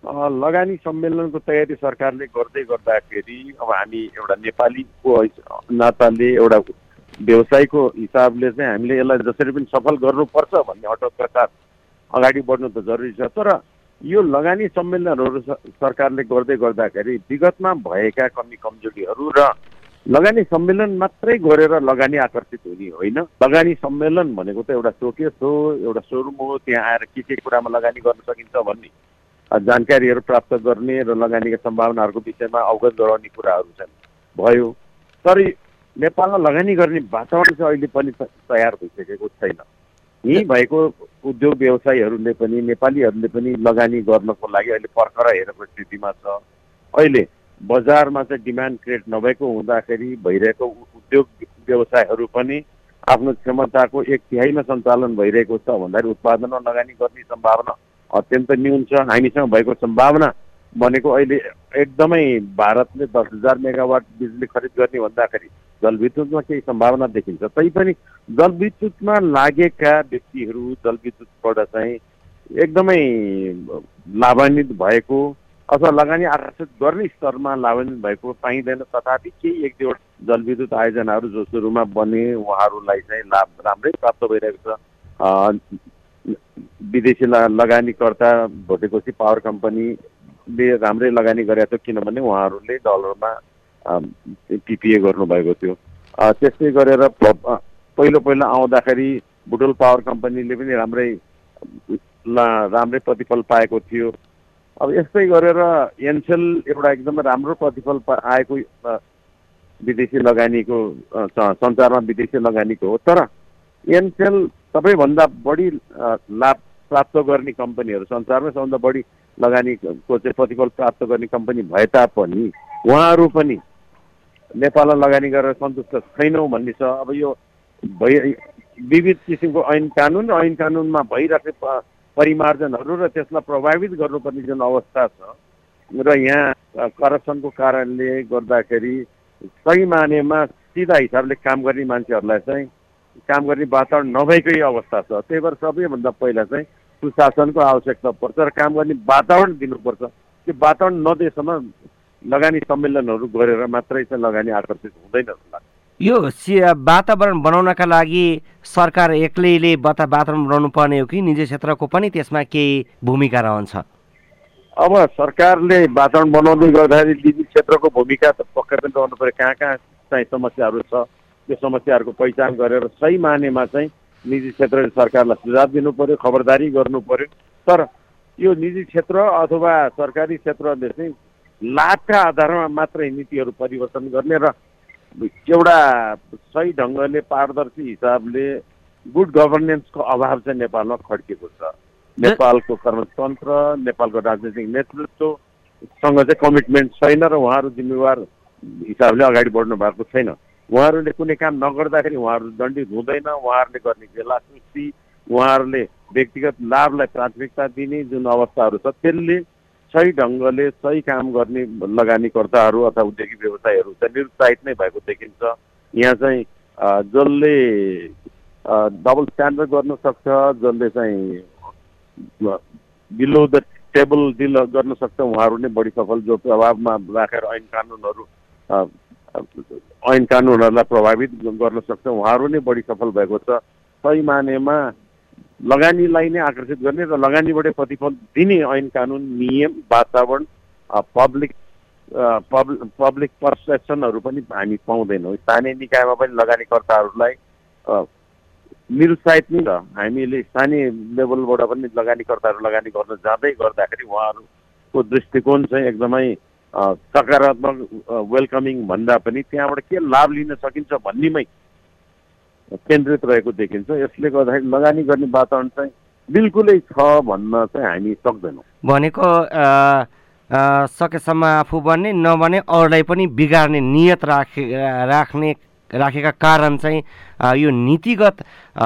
लगानी सम्मेलनको तयारी सरकारले गर्दै गर्दाखेरि अब हामी एउटा नेपालीको नाताले एउटा व्यवसायको हिसाबले चाहिँ हामीले यसलाई जसरी पनि सफल गर्नुपर्छ भन्ने अटकका साथ अगाडि बढ्नु त जरुरी छ। तर यो लगानी सम्मेलनहरू सरकारले गर्दै गर्दाखेरि विगतमा भएका कमी कमजोरीहरू र लगानी सम्मेलन मात्रै गरेर लगानी आकर्षित हुने होइन। लगानी सम्मेलन भनेको त एउटा सोकेस हो, एउटा सोरुम हो, त्यहाँ आएर के कुरामा लगानी गर्न सकिन्छ भन्ने जानकारीहरू प्राप्त गर्ने र लगानीका सम्भावनाहरूको विषयमा अवगत गराउने कुराहरू छन् भयो। तर नेपालमा लगानी गर्ने वातावरण चाहिँ अहिले पनि तयार भइसकेको छैन। यहीँ भएको उद्योग व्यवसायीहरूले पनि नेपालीहरूले पनि लगानी गर्नको लागि अहिले पर्खर हेरेको स्थितिमा छ। अहिले बजारमा चाहिँ डिमान्ड क्रिएट नभएको हुँदाखेरि भइरहेको उद्योग व्यवसायहरू पनि आफ्नो क्षमताको 1/3 सञ्चालन भइरहेको छ भन्दाखेरि उत्पादनमा लगानी गर्ने सम्भावना अत्यन्त न्यून छ। हामीसँग भएको सम्भावना भनेको अहिले एकदमै भारतले 10,000 मेगावाट बिजुली खरिद गर्ने भन्दाखेरि जलविद्युतमा केही सम्भावना देखिन्छ। तैपनि जलविद्युतमा लागेका व्यक्तिहरू जलविद्युतबाट चाहिँ एकदमै लाभान्वित भएको अथवा लगानी आकर्षित गर्ने स्तरमा लाभान्वित भएको पाइँदैन। तथापि केही एक दुईवटा जलविद्युत आयोजनाहरू जो सुरुमा बने उहाँहरूलाई चाहिँ लाभ राम्रै प्राप्त भइरहेको छ। विदेशी लगानीकर्ता भोटेकोसी पावर कम्पनीले राम्रै लगानी गरेको थियो किनभने उहाँहरूले डलरमा पिपिए गर्नुभएको थियो। त्यस्तै गरेर पहिलो आउँदाखेरि बुटोल पावर कम्पनीले पनि राम्रै प्रतिफल पाएको थियो। अब यस्तै गरेर एनसेल एउटा एकदमै राम्रो प्रतिफल आएको विदेशी लगानीको सञ्चारमा विदेशी लगानीको हो। तर एनसेल सबैभन्दा बढी लाभ प्राप्त गर्ने कम्पनीहरू संसारमै सबभन्दा बढी लगानीको चाहिँ प्रतिफल प्राप्त गर्ने कम्पनी भए तापनि उहाँहरू पनि नेपालमा लगानी गरेर सन्तुष्ट छैनौँ भन्ने छ। अब यो विविध किसिमको ऐन कानुनमा भइरहेको परिमार्जनहरू र त्यसलाई प्रभावित गर्नुपर्ने जुन अवस्था छ र यहाँ करप्सनको कारणले गर्दाखेरि सही मानेमा सिधा हिसाबले काम गर्ने मान्छेहरूलाई चाहिँ काम गर्ने वातावरण नभएकै अवस्था छ। त्यही भएर सबैभन्दा पहिला चाहिँ सुशासनको आवश्यकता पर्छ र काम गर्ने वातावरण दिनुपर्छ। त्यो वातावरण नदिएसम्म लगानी सम्मेलनहरू गरेर मात्रै चाहिँ लगानी आकर्षित हुँदैन जस्तो लाग्छ। यो वातावरण बनाउनका लागि सरकार एक्लैले वातावरण बनाउनु पर्ने हो कि निजी क्षेत्रको पनि त्यसमा केही भूमिका रहन्छ? अब सरकारले वातावरण बनाउँदै गर्दाखेरि निजी क्षेत्रको भूमिका त पक्कै पनि रहनु पर्यो। कहाँ चाहिँ समस्याहरू छ त्यो समस्याहरूको पहिचान गरेर सही मानेमा चाहिँ निजी क्षेत्रले सरकारलाई सुझाव दिनु पर्यो, खबरदारी गर्नु पर्यो। तर यो निजी क्षेत्र अथवा सरकारी क्षेत्रले चाहिँ लाभका आधारमा मात्रै नीतिहरू परिवर्तन गर्ने र एउटा सही ढङ्गले पारदर्शी हिसाबले गुड गभर्नेन्सको अभाव चाहिँ नेपालमा खड्किएको छ। नेपालको कर्मतन्त्र, नेपालको राजनीतिक नेतृत्वसँग चाहिँ कमिटमेन्ट छैन र उहाँहरू जिम्मेवार हिसाबले अगाडि बढ्नु भएको छैन। उहाँहरूले कुनै काम नगर्दाखेरि उहाँहरू दण्डित हुँदैन। उहाँहरूले गर्ने बेला सृष्टि, उहाँहरूले व्यक्तिगत लाभलाई प्राथमिकता दिने जुन अवस्थाहरू छ त्यसले सही ढङ्गले सही काम गर्ने लगानीकर्ताहरू अथवा उद्योगी व्यवसायीहरू चाहिँ निरुत्साहित नै भएको देखिन्छ। यहाँ चाहिँ जसले डबल स्ट्यान्डर्ड गर्न सक्छ, जसले चाहिँ बिलो द टेबल डिल गर्न सक्छ उहाँहरू नै बढी सफल। जो प्रभावमा राखेर ऐन कानुनहरूलाई प्रभावित गर्न सक्छ उहाँहरू नै बढी सफल भएको छ। सही मानेमा लगानीलाई नै आकर्षित गर्ने र लगानीबाटै प्रतिफल दिने ऐन कानुन, नियम, वातावरण, पब्लिक पर्सेप्सनहरू पनि हामी पाउँदैनौँ। स्थानीय निकायमा पनि लगानीकर्ताहरूलाई निरुत्साहित नै छ। हामीले स्थानीय लेभलबाट पनि लगानीकर्ताहरू लगानी गर्न जाँदै गर्दाखेरि उहाँहरूको दृष्टिकोण चाहिँ एकदमै सकारात्मक वेलकमिङ भन्दा पनि त्यहाँबाट के लाभ लिन सकिन्छ भन्नेमै केन्द्रित रहेको देखिन्छ। यसले गर्दाखेरि लगानी गर्ने वातावरण चाहिँ बिल्कुलै छ भन्न चाहिँ हामी सक्दैनौँ। भनेको सकेसम्म आफू बन्ने नबने अरूलाई पनि बिगार्ने नियत राखेका कारण चाहिँ यो नीतिगत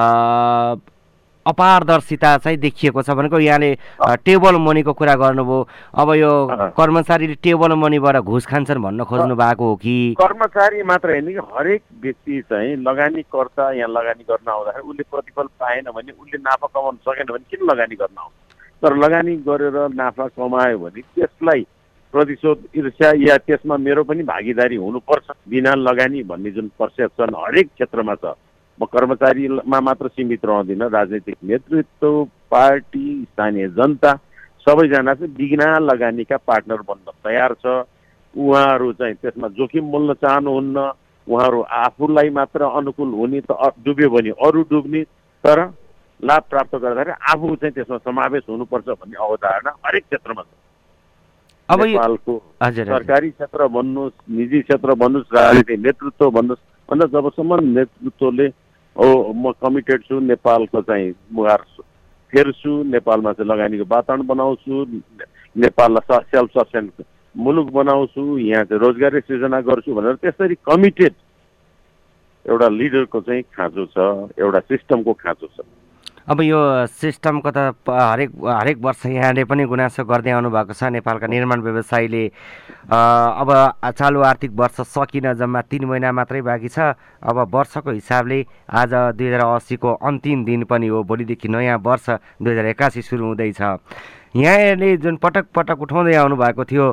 अपारदर्शिता चाहिँ देखिएको छ। भनेको यहाँले टेबल मनीको कुरा गर्नुभयो। अब यो कर्मचारीले टेबल मनीबाट घुस खान्छन् भन्न खोज्नु भएको हो कि? कर्मचारी मात्र होइन कि हरेक व्यक्ति चाहिँ लगानीकर्ता यहाँ लगानी गर्न आउँदाखेरि उसले प्रतिफल पाएन भने, उसले नाफा कमाउन सकेन भने किन लगानी गर्न आउँछ? तर लगानी गरेर नाफा कमायो भने त्यसलाई प्रतिशोध ईर्ष्या या त्यसमा मेरो पनि भागीदारी हुनुपर्छ बिना लगानी भन्ने जुन पर्सेप्सन हरेक क्षेत्रमा छ। म कर्मचारीमा मात्र सीमित रहँदिनँ, राजनीतिक नेतृत्व, पार्टी, स्थानीय जनता सबैजना चाहिँ बिना लगानीका पार्टनर बन्न तयार छ। उहाँहरू चाहिँ त्यसमा जोखिम मोल्न चाहनुहुन्न, उहाँहरू आफूलाई मात्र अनुकूल हुने त डुब्यो भने अरू डुब्ने, तर लाभ प्राप्त गर्दाखेरि आफू चाहिँ त्यसमा समावेश हुनुपर्छ भन्ने अवधारणा हरेक क्षेत्रमा छ। अब नेपालको सरकारी क्षेत्र भन्नुहोस्, निजी क्षेत्र भन्नुहोस्, राजनीतिक नेतृत्व भन्नुहोस्, अन्त जबसम्म नेतृत्वले म कमिटेड छु, नेपालको चाहिँ मुहार फेर्छु, नेपालमा चाहिँ लगानीको वातावरण बनाउँछु, नेपाललाई सेल्फ सस्टेन मुलुक बनाउँछु, यहाँ चाहिँ रोजगारी सृजना गर्छु भनेर त्यसरी कमिटेड एउटा लिडरको चाहिँ खाँचो छ, एउटा सिस्टमको खाँचो छ। अब यो सिस्टमको त हरेक वर्ष यहाँले पनि गुनासो गर्दै आउनुभएको छ। नेपालका निर्माण व्यवसायीले अब चालु आर्थिक वर्ष सकिन जम्मा 3 महिना मात्रै बाँकी छ। अब वर्षको हिसाबले आज 2080को अन्तिम दिन पनि हो, भोलिदेखि नयाँ वर्ष 2081 सुरु हुँदैछ। यहाँले जुन पटक पटक उठाउँदै आउनुभएको थियो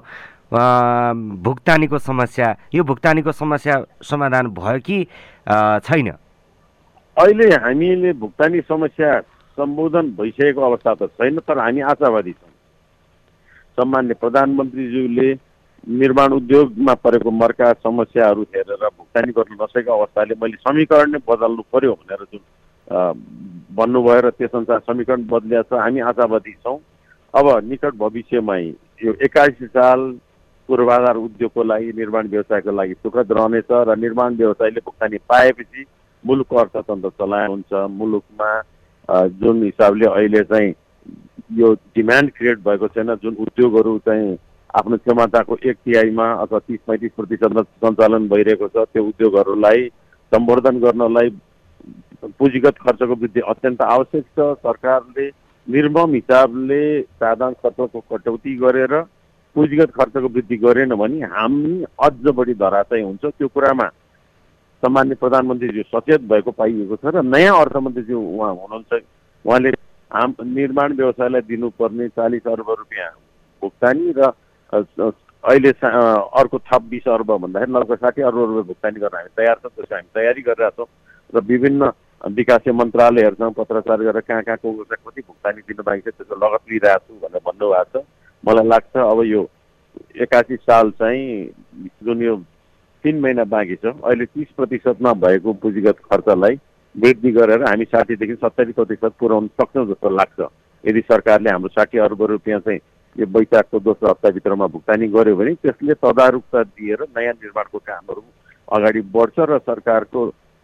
भुक्तानीको समस्या, यो भुक्तानीको समस्या समाधान भयो कि छैन? अहिले हामीले भुक्तानी समस्या सम्बोधन भइसकेको अवस्था त छैन, तर हामी आशावादी छौँ। सम्मान्य प्रधानमन्त्रीज्यूले निर्माण उद्योगमा परेको मर्का समस्याहरू हेरेर भुक्तानी गर्न नसकेको अवस्थाले मैले समीकरण नै बदल्नु पर्यो भनेर जुन भन्नुभयो र त्यसअनुसार समीकरण बदलिया छ। हामी आशावादी छौँ। अब निकट भविष्यमै यो 81 साल पूर्वाधार उद्योगको लागि, निर्माण व्यवसायको लागि सुखद रहनेछ र निर्माण व्यवसायले भुक्तानी पाएपछि मुलुकको अर्थतन्त्र चलाए हुन्छ। मुलुकमा जुन हिसाबले अहिले चाहिँ यो डिमान्ड क्रिएट भएको छैन, जुन उद्योगहरू चाहिँ आफ्नो क्षमताको 1/3 अथवा 30-35% सञ्चालन भइरहेको छ, त्यो उद्योगहरूलाई सम्वर्धन गर्नलाई पुँजीगत खर्चको वृद्धि अत्यन्त आवश्यक छ। सरकारले निर्मम हिसाबले साधारण खर्चको कटौती गरेर पुँजीगत खर्चको वृद्धि गरेन भने हामी अझ बढी धराशयी हुन्छ। त्यो कुरामा सम्मान्य प्रधानमन्त्रीज्यू सचेत भएको पाइएको छ र नयाँ अर्थमन्त्रीज्यू उहाँ हुनुहुन्छ, उहाँले निर्माण व्यवसायलाई दिनुपर्ने 40 अर्ब रुपियाँ भुक्तानी र अहिले अर्को थप 20 अर्ब भन्दाखेरि लगभग 60 अर्ब रुपियाँ भुक्तानी गर्न हामी तयार छौँ। त्यसको हामी तयारी गरिरहेका छौँ र विभिन्न विकासीय मन्त्रालयहरूसँग पत्रचार गरेर कहाँ कति भुक्तानी दिनु बाँकी छ त्यसको लगत लिइरहेको छु भनेर भन्नुभएको छ। मलाई लाग्छ अब यो 81 साल चाहिँ जुन यो 3 महिना बाँकी छ, अहिले 30% भएको पुँजीगत खर्चलाई वृद्धि गरेर हामी 60 देखि 70% पुर्याउन सक्छौँ जस्तो लाग्छ। यदि सरकारले हाम्रो 60 अर्ब रुपियाँ चाहिँ यो वैशाखको दोस्रो हप्ताभित्रमा भुक्तानी गर्यो भने त्यसले तदारुकता दिएर नयाँ निर्माणको कामहरू अगाडि बढ्छ र सरकारको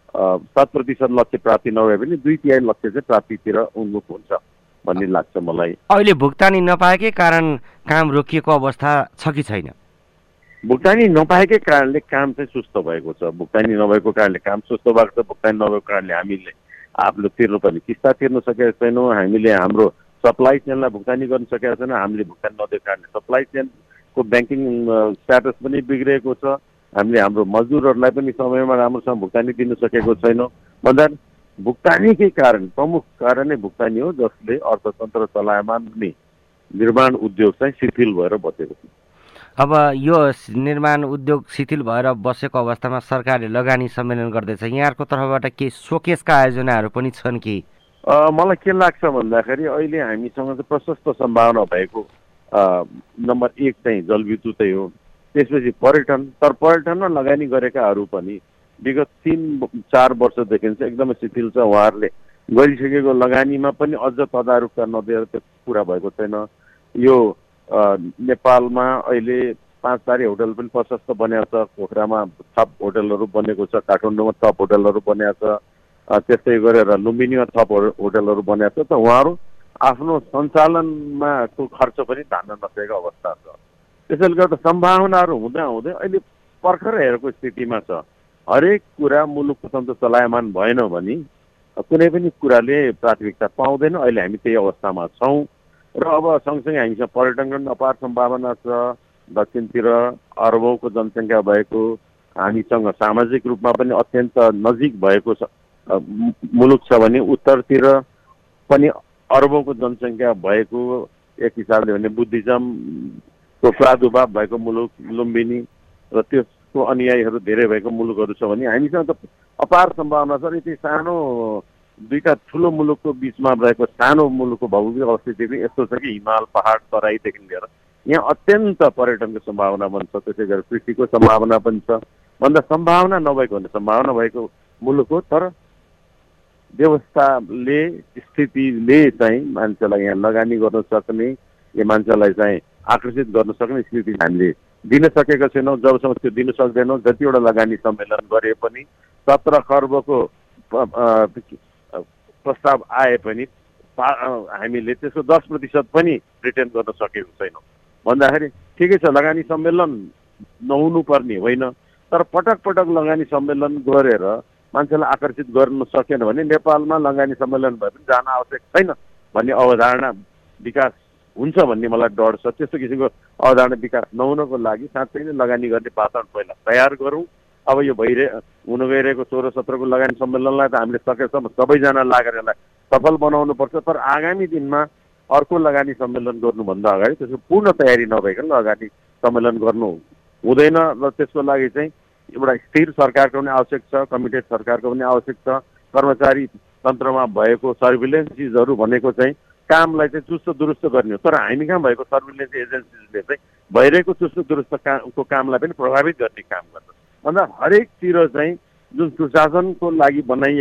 7% लक्ष्य प्राप्ति नभए पनि 2/3 लक्ष्य चाहिँ प्राप्तितिर उन्मुख हुन्छ भन्ने लाग्छ मलाई। अहिले भुक्तानी नपाएकै कारण काम रोकिएको अवस्था छ कि छैन? भुक्तानी नपाएकै कारणले काम चाहिँ सुस्त भएको छ। भुक्तानी नभएको कारणले काम सुस्त भएको छ। भुक्तानी नभएको कारणले हामीले आफूले तिर्नुपर्ने किस्ता तिर्न सकेका छैनौँ। हामीले हाम्रो सप्लाई चेनलाई भुक्तानी गर्न सकेका छैनौँ। हामीले भुक्तानी नदिएको कारणले सप्लाई चेनको ब्याङ्किङ स्ट्याटस पनि बिग्रेको छ। हामीले हाम्रो मजदुरहरूलाई पनि समयमा राम्रोसँग भुक्तानी दिन सकेको छैनौँ। भन्दा भुक्तानीकै कारण, प्रमुख कारण नै भुक्तानी हो जसले अर्थतन्त्र चलायमान हुने निर्माण उद्योग चाहिँ शिथिल भएर बसेको छ। अब यो निर्माण उद्योग शिथिल भएर बसेको अवस्थामा सरकारले लगानी सम्मेलन गर्दैछ। यहाँहरूको तर्फबाट के सोकेसका आयोजनाहरू पनि छन् कि? मलाई के लाग्छ भन्दाखेरि अहिले हामीसँग चाहिँ प्रशस्त सम्भावना भएको नम्बर 1 चाहिँ जलविद्युतै हो, त्यसपछि पर्यटन। तर पर्यटनमा लगानी गरेकाहरू पनि विगत 3-4 वर्षदेखि चाहिँ एकदमै शिथिल छ। उहाँहरूले गरिसकेको लगानीमा पनि अझ तदारुकता नदिएर त्यो पुरा भएको छैन। यो नेपालमा अहिले 5 तारे होटल पनि प्रशस्त बनेको छ। पोखरामा थप होटलहरू बनेको छ, काठमाडौँमा थप होटलहरू बनेको छ, त्यस्तै गरेर लुम्बिनीमा थप होटलहरू बनेको छ। त उहाँहरू आफ्नो सञ्चालनमा खर्च पनि धान्न नसकेको अवस्था छ। त्यसैले गर्दा सम्भावनाहरू हुँदै अहिले पर्खर हेरेको स्थितिमा छ। हरेक कुरा मुलुकको तन्त्र चलायमान भएन भने कुनै पनि कुराले प्राथमिकता पाउँदैन। अहिले हामी त्यही अवस्थामा छौँ र अब सँगसँगै हामीसँग पर्यटनको पनि अपार सम्भावना छ। दक्षिणतिर अरबौँको जनसङ्ख्या भएको, हामीसँग सामाजिक रूपमा पनि अत्यन्त नजिक भएको मुलुक छ भने उत्तरतिर पनि अरबौँको जनसङ्ख्या भएको एक हिसाबले भने बुद्धिज्मको प्रादुर्भाव भएको मुलुक लुम्बिनी र त्यसको अनुयायीहरू धेरै भएको मुलुकहरू छ भने हामीसँग त अपार सम्भावना छ। यति सानो दुईटा ठुलो मुलुकको बिचमा रहेको सानो मुलुकको भौगोलिक अवस्थिति पनि यस्तो छ कि हिमाल पहाड तराईदेखि लिएर यहाँ अत्यन्त पर्यटनको सम्भावना पनि छ। त्यसै गरी कृषिको सम्भावना पनि छ। भन्दा सम्भावना नभएको भने सम्भावना भएको मुलुक हो, तर व्यवस्थाले स्थितिले चाहिँ मान्छेलाई यहाँ लगानी गर्न सक्ने, यो मान्छेलाई चाहिँ आकर्षित गर्न सक्ने स्थिति हामीले दिन सकेका छैनौँ। जबसम्म त्यो दिन सक्दैनौँ, जतिवटा लगानी सम्मेलन गरे पनि 17 खर्बको प्रस्ताव आए पनि हामीले त्यसको 10% पनि रिटर्न गर्न सकेको छैनौँ। भन्दाखेरि ठिकै छ, लगानी सम्मेलन नहुनु पर्ने होइन, तर पटक पटक लगानी सम्मेलन गरेर मान्छेलाई आकर्षित गर्न सकेन भने नेपालमा लगानी सम्मेलन भए पनि जान आवश्यक छैन भन्ने अवधारणा विकास हुन्छ भन्ने मलाई डर छ। त्यस्तो किसिमको अवधारणा विकास नहुनको लागि साँच्चै नै लगानी गर्ने वातावरण पहिला तयार गरौँ। अब यो हुन गइरहेको 16-17को लगानी सम्मेलनलाई त हामीले सकेसम्म सबैजना लागेर यसलाई सफल बनाउनुपर्छ, तर आगामी दिनमा अर्को लगानी सम्मेलन गर्नुभन्दा अगाडि त्यसको पूर्ण तयारी नभइकन लगानी सम्मेलन गर्नु हुँदैन। र त्यसको लागि चाहिँ एउटा स्थिर सरकारको पनि आवश्यक छ, कमिटेड सरकारको पनि आवश्यक छ। कर्मचारी तन्त्रमा भएको सर्भिलेन्स चिजहरू भनेको चाहिँ कामलाई चाहिँ चुस्त दुरुस्त गर्ने हो, तर हामी कहाँ भएको सर्भिलेन्स एजेन्सीले चाहिँ भइरहेको चुस्त दुरुस्तको कामलाई पनि प्रभावित गर्ने काम गर्छ। भन्दा हरेकतिर चाहिँ जुन सुशासनको लागि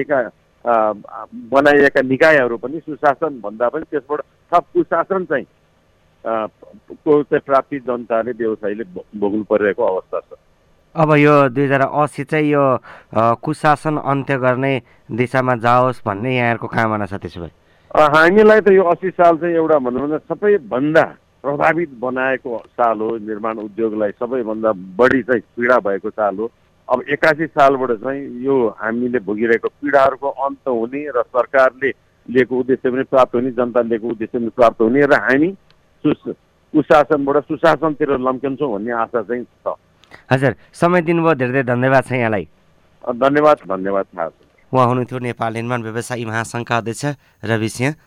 बनाइएका निकायहरू पनि सुशासन भन्दा पनि त्यसबाट थप कुशासन चाहिँ प्राप्ति जनताले व्यवसायीले भोग्नु परिरहेको अवस्था छ। अब यो 2080 चाहिँ यो कुशासन अन्त्य गर्ने दिशामा जाओस् भन्ने यहाँहरूको कामना छ। त्यसो भए हामीलाई त यो 80 साल चाहिँ एउटा भनौँ न सबैभन्दा प्रभावित बनाएको साल हो। निर्माण उद्योगलाई सबैभन्दा बढी चाहिँ पीडा भएको साल हो। अब 81 सालबाट चाहिँ यो हामीले भोगिरहेको पीडाहरूको अन्त हुने र सरकारले लिएको उद्देश्य पनि प्राप्त हुने, जनताले लिएको उद्देश्य पनि प्राप्त हुने र हामी कुशासनबाट सुशासनतिर लम्किन्छौँ भन्ने आशा चाहिँ छ। हजुर, समय दिनुभयो, धेरै धेरै धन्यवाद छ यहाँलाई। धन्यवाद। उहाँ हुनुहुन्थ्यो नेपाल निर्माण व्यवसायी महासङ्घका अध्यक्ष रवि सिंह